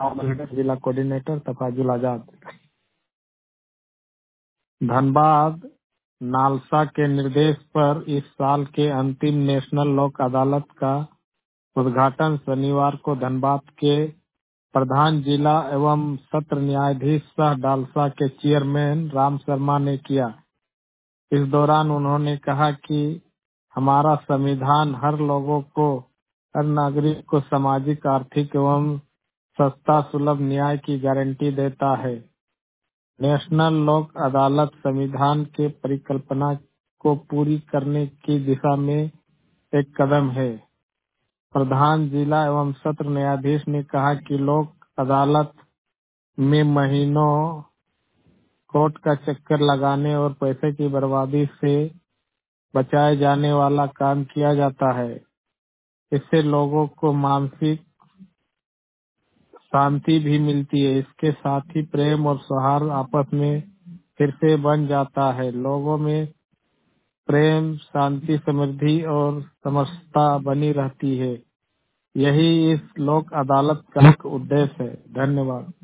जिला कोऑर्डिनेटर तफाजुल आजाद। धनबाद नालसा के निर्देश पर इस साल के अंतिम नेशनल लोक अदालत का उद्घाटन शनिवार को धनबाद के प्रधान जिला एवं सत्र न्यायाधीश सह डालसा के चेयरमैन राम शर्मा ने किया। इस दौरान उन्होंने कहा कि हमारा संविधान हर लोगों को, हर नागरिक को सामाजिक, आर्थिक एवं सस्ता सुलभ न्याय की गारंटी देता है। नेशनल लोक अदालत संविधान के परिकल्पना को पूरी करने की दिशा में एक कदम है। प्रधान जिला एवं सत्र न्यायाधीश ने कहा कि लोक अदालत में महीनों कोर्ट का चक्कर लगाने और पैसे की बर्बादी से बचाए जाने वाला काम किया जाता है। इससे लोगों को मानसिक शांति भी मिलती है। इसके साथ ही प्रेम और सौहार्द आपस में फिर से बन जाता है। लोगों में प्रेम, शांति, समृद्धि और समरसता बनी रहती है। यही इस लोक अदालत का मुख्य उद्देश्य है। धन्यवाद।